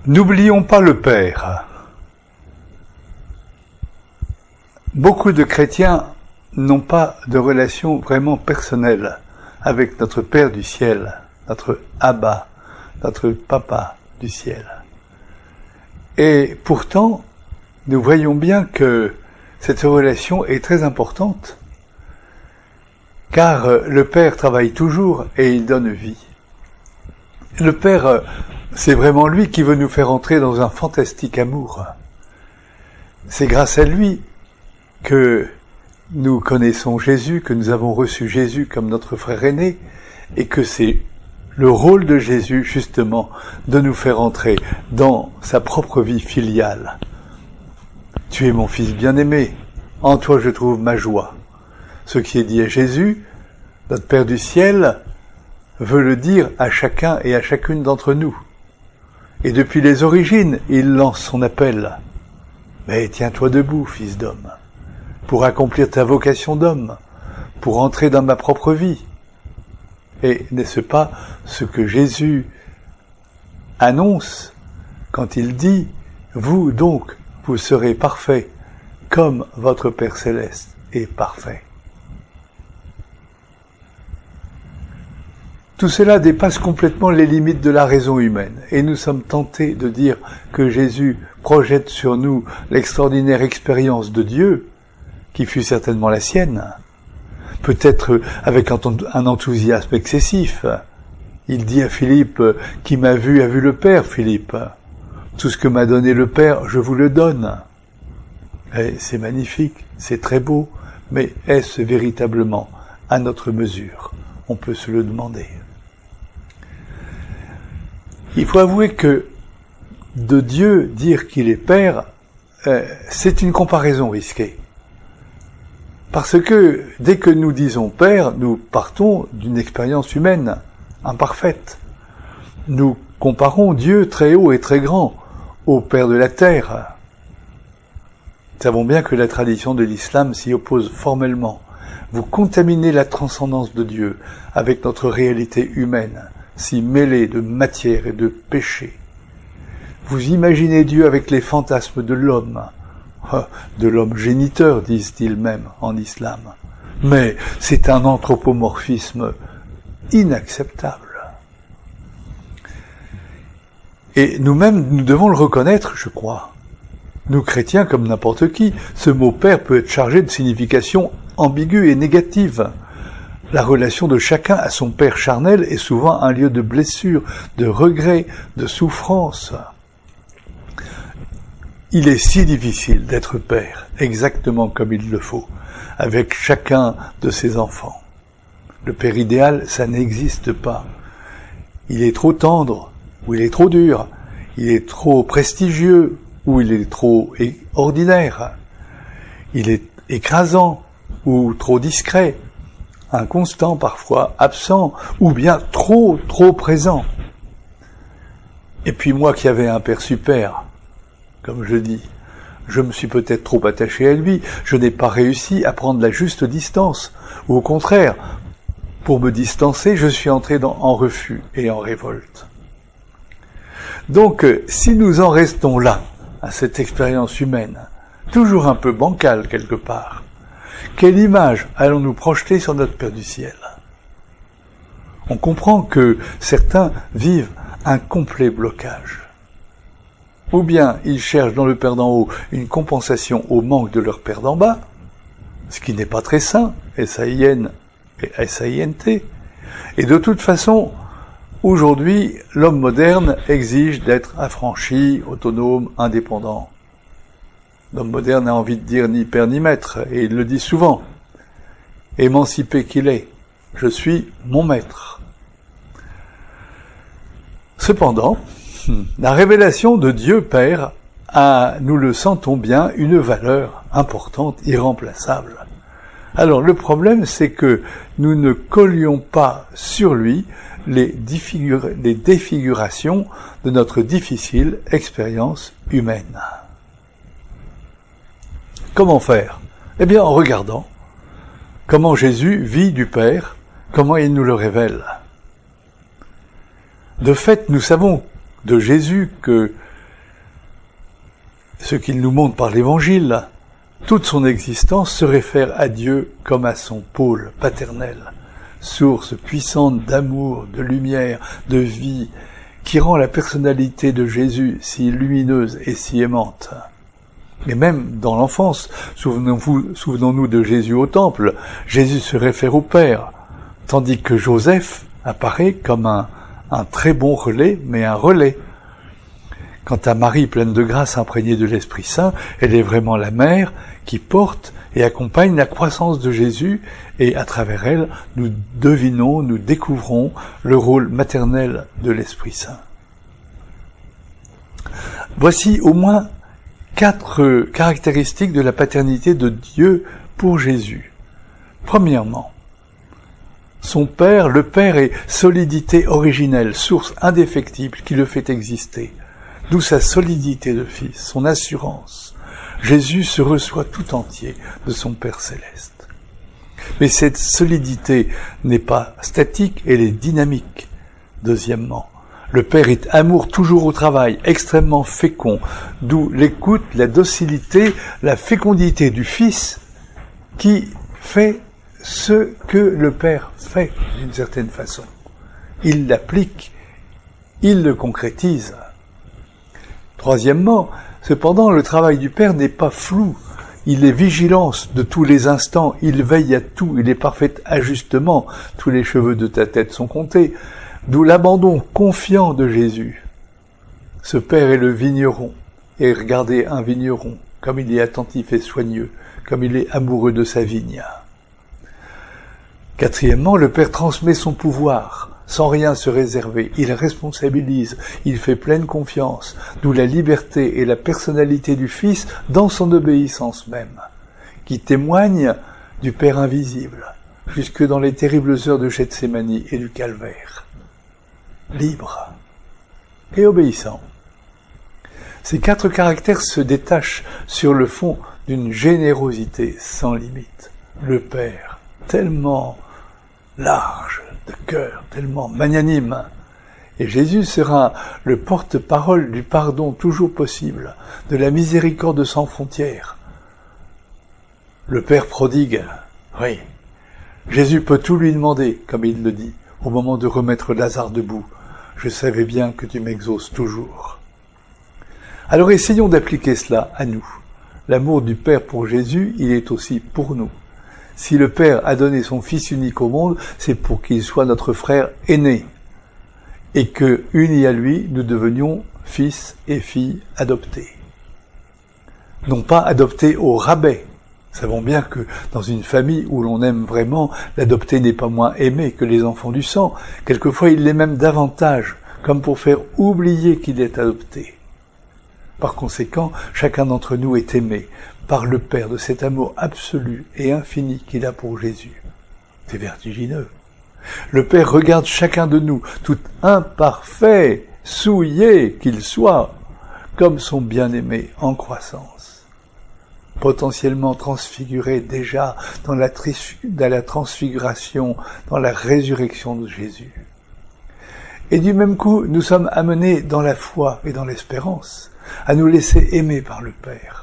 N'oublions pas le Père. Beaucoup de chrétiens n'ont pas de relation vraiment personnelle avec notre Père du ciel, notre Abba, notre Papa du ciel. Et pourtant, nous voyons bien que cette relation est très importante, car le Père travaille toujours et il donne vie. Le Père, c'est vraiment lui qui veut nous faire entrer dans un fantastique amour. C'est grâce à lui que nous connaissons Jésus, que nous avons reçu Jésus comme notre frère aîné, et que c'est le rôle de Jésus, justement, de nous faire entrer dans sa propre vie filiale. Tu es mon fils bien-aimé, en toi je trouve ma joie. Ce qui est dit à Jésus, notre Père du ciel, veut le dire à chacun et à chacune d'entre nous. Et depuis les origines, il lance son appel. Mais tiens-toi debout, fils d'homme, pour accomplir ta vocation d'homme, pour entrer dans ma propre vie. Et n'est-ce pas ce que Jésus annonce quand il dit « Vous donc, vous serez parfaits, comme votre Père céleste est parfait ». Tout cela dépasse complètement les limites de la raison humaine, et nous sommes tentés de dire que Jésus projette sur nous l'extraordinaire expérience de Dieu, qui fut certainement la sienne, peut-être avec un enthousiasme excessif. Il dit à Philippe, « Qui m'a vu a vu le Père, Philippe. Tout ce que m'a donné le Père, je vous le donne. » Et c'est magnifique, c'est très beau, mais est-ce véritablement à notre mesure? On peut se le demander. Il faut avouer que de Dieu dire qu'il est Père, c'est une comparaison risquée. Parce que dès que nous disons Père, nous partons d'une expérience humaine imparfaite. Nous comparons Dieu très haut et très grand au Père de la terre. Nous savons bien que la tradition de l'islam s'y oppose formellement. Vous contaminez la transcendance de Dieu avec notre réalité humaine, si mêlée de matière et de péché. Vous imaginez Dieu avec les fantasmes de l'homme géniteur, disent-ils même en islam. Mais c'est un anthropomorphisme inacceptable. Et nous-mêmes, nous devons le reconnaître, je crois. Nous, chrétiens, comme n'importe qui, ce mot « père » peut être chargé de signification ambiguë et négative. La relation de chacun à son père charnel est souvent un lieu de blessure, de regret, de souffrance. Il est si difficile d'être père, exactement comme il le faut, avec chacun de ses enfants. Le père idéal, ça n'existe pas. Il est trop tendre, ou il est trop dur, il est trop prestigieux, ou il est trop ordinaire, il est écrasant, ou trop discret, inconstant parfois, absent, ou bien trop présent. Et puis moi qui avais un père super, comme je dis, je me suis peut-être trop attaché à lui, je n'ai pas réussi à prendre la juste distance, ou au contraire, pour me distancer, je suis entré en refus et en révolte. Donc, si nous en restons là, à cette expérience humaine, toujours un peu bancale quelque part, quelle image allons-nous projeter sur notre Père du ciel? On comprend que certains vivent un complet blocage. Ou bien ils cherchent dans le Père d'en haut une compensation au manque de leur Père d'en bas, ce qui n'est pas très sain, S-A-I-N et S-A-I-N-T. Et de toute façon, aujourd'hui, l'homme moderne exige d'être affranchi, autonome, indépendant. L'homme moderne a envie de dire ni père ni maître, et il le dit souvent. Émancipé qu'il est, je suis mon maître. Cependant, la révélation de Dieu Père a, nous le sentons bien, une valeur importante, irremplaçable. Alors le problème, c'est que nous ne collions pas sur lui les défigurations de notre difficile expérience humaine. Comment faire? Eh bien, en regardant comment Jésus vit du Père, comment il nous le révèle. De fait, nous savons de Jésus que ce qu'il nous montre par l'Évangile, toute son existence se réfère à Dieu comme à son pôle paternel, source puissante d'amour, de lumière, de vie, qui rend la personnalité de Jésus si lumineuse et si aimante. Et même dans l'enfance, souvenons-nous de Jésus au temple, Jésus se réfère au Père, tandis que Joseph apparaît comme un très bon relais, mais un relais. Quant à Marie pleine de grâce imprégnée de l'Esprit Saint, elle est vraiment la mère qui porte et accompagne la croissance de Jésus, et à travers elle, nous devinons, nous découvrons le rôle maternel de l'Esprit Saint. Voici au moins 4 caractéristiques de la paternité de Dieu pour Jésus. Premièrement, son Père, le Père est solidité originelle, source indéfectible qui le fait exister. D'où sa solidité de fils, son assurance. Jésus se reçoit tout entier de son Père céleste. Mais cette solidité n'est pas statique, elle est dynamique. Deuxièmement, le Père est amour toujours au travail, extrêmement fécond, d'où l'écoute, la docilité, la fécondité du Fils qui fait ce que le Père fait d'une certaine façon. Il l'applique, il le concrétise. Troisièmement, cependant, le travail du Père n'est pas flou. Il est vigilance de tous les instants, il veille à tout, il est parfait ajustement. Tous les cheveux de ta tête sont comptés. D'où l'abandon confiant de Jésus. Ce Père est le vigneron, et regardez un vigneron, comme il est attentif et soigneux, comme il est amoureux de sa vigne. Quatrièmement, le Père transmet son pouvoir, sans rien se réserver, il responsabilise, il fait pleine confiance, d'où la liberté et la personnalité du Fils dans son obéissance même, qui témoigne du Père invisible, jusque dans les terribles heures de Gethsémani et du Calvaire. Libre et obéissant. Ces 4 caractères se détachent sur le fond d'une générosité sans limite. Le Père, tellement large de cœur, tellement magnanime. Et Jésus sera le porte-parole du pardon toujours possible, de la miséricorde sans frontières. Le Père prodigue, oui. Jésus peut tout lui demander, comme il le dit, au moment de remettre Lazare debout. Je savais bien que tu m'exauces toujours. Alors essayons d'appliquer cela à nous. L'amour du Père pour Jésus, il est aussi pour nous. Si le Père a donné son Fils unique au monde, c'est pour qu'il soit notre frère aîné, et que, unis à lui, nous devenions fils et filles adoptés. Non pas adoptés au rabais. Nous savons bien que dans une famille où l'on aime vraiment, l'adopté n'est pas moins aimé que les enfants du sang. Quelquefois, il l'est même davantage, comme pour faire oublier qu'il est adopté. Par conséquent, chacun d'entre nous est aimé par le Père de cet amour absolu et infini qu'il a pour Jésus. C'est vertigineux. Le Père regarde chacun de nous, tout imparfait, souillé qu'il soit, comme son bien-aimé en croissance, potentiellement transfiguré déjà dans la transfiguration, dans la résurrection de Jésus. Et du même coup, nous sommes amenés dans la foi et dans l'espérance à nous laisser aimer par le Père.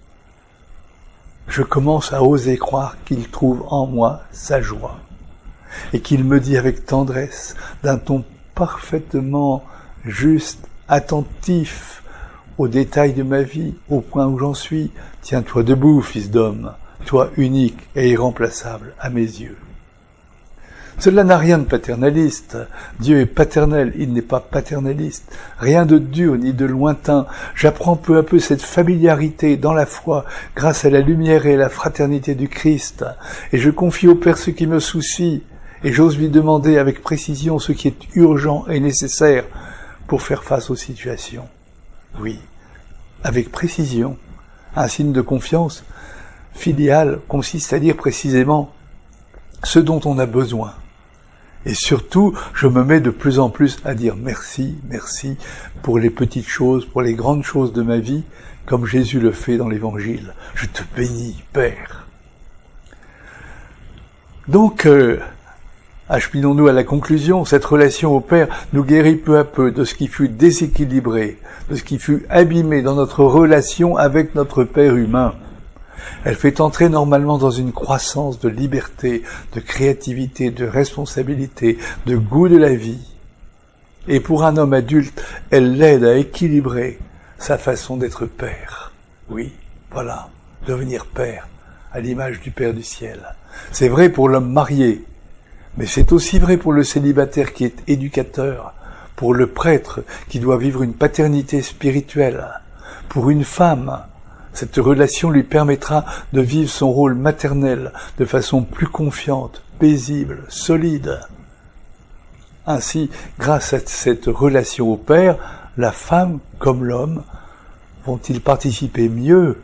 Je commence à oser croire qu'il trouve en moi sa joie, et qu'il me dit avec tendresse, d'un ton parfaitement juste, attentif aux détails de ma vie, au point où j'en suis, tiens-toi debout, fils d'homme, toi unique et irremplaçable à mes yeux. Cela n'a rien de paternaliste. Dieu est paternel, il n'est pas paternaliste. Rien de dur ni de lointain. J'apprends peu à peu cette familiarité dans la foi, grâce à la lumière et à la fraternité du Christ. Et je confie au Père ce qui me soucie, et j'ose lui demander avec précision ce qui est urgent et nécessaire pour faire face aux situations. Oui, avec précision. Un signe de confiance filiale consiste à dire précisément ce dont on a besoin. Et surtout, je me mets de plus en plus à dire merci, merci pour les petites choses, pour les grandes choses de ma vie, comme Jésus le fait dans l'Évangile. Je te bénis, Père. Donc, Acheminons-nous à la conclusion, cette relation au Père nous guérit peu à peu de ce qui fut déséquilibré, de ce qui fut abîmé dans notre relation avec notre Père humain. Elle fait entrer normalement dans une croissance de liberté, de créativité, de responsabilité, de goût de la vie. Et pour un homme adulte, elle l'aide à équilibrer sa façon d'être père. Oui, voilà, devenir père, à l'image du Père du ciel. C'est vrai pour l'homme marié, mais c'est aussi vrai pour le célibataire qui est éducateur, pour le prêtre qui doit vivre une paternité spirituelle, pour une femme. Cette relation lui permettra de vivre son rôle maternel de façon plus confiante, paisible, solide. Ainsi, grâce à cette relation au Père, la femme comme l'homme vont-ils participer mieux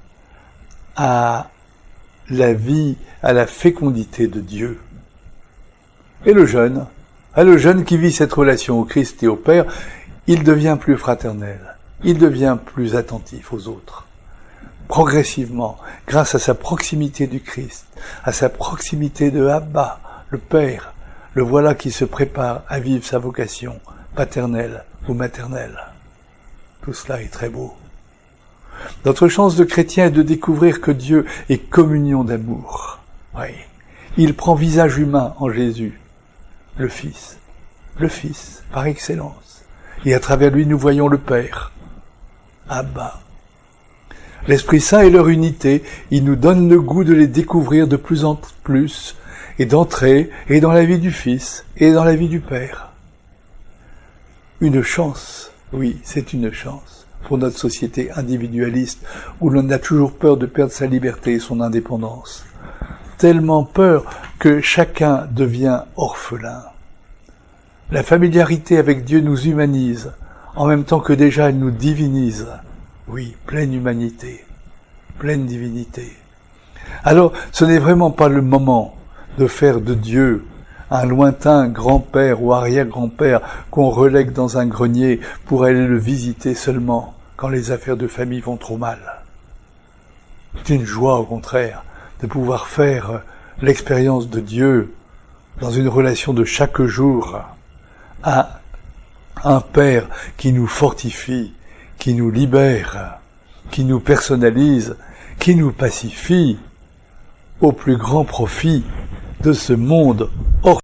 à la vie, à la fécondité de Dieu. Et le jeune qui vit cette relation au Christ et au Père, il devient plus fraternel, il devient plus attentif aux autres. Progressivement, grâce à sa proximité du Christ, à sa proximité de Abba, le Père, le voilà qui se prépare à vivre sa vocation paternelle ou maternelle. Tout cela est très beau. Notre chance de chrétien est de découvrir que Dieu est communion d'amour. Oui, il prend visage humain en Jésus, le Fils par excellence. Et à travers lui, nous voyons le Père, Abba. L'Esprit Saint et leur unité, il nous donne le goût de les découvrir de plus en plus et d'entrer et dans la vie du Fils et dans la vie du Père. Une chance, oui, c'est une chance pour notre société individualiste où l'on a toujours peur de perdre sa liberté et son indépendance. Tellement peur que chacun devient orphelin. La familiarité avec Dieu nous humanise, en même temps que déjà elle nous divinise. Oui, pleine humanité, pleine divinité. Alors, ce n'est vraiment pas le moment de faire de Dieu un lointain grand-père ou arrière-grand-père qu'on relègue dans un grenier pour aller le visiter seulement quand les affaires de famille vont trop mal. C'est une joie, au contraire, de pouvoir faire l'expérience de Dieu dans une relation de chaque jour à un Père qui nous fortifie, qui nous libère, qui nous personnalise, qui nous pacifie, au plus grand profit de ce monde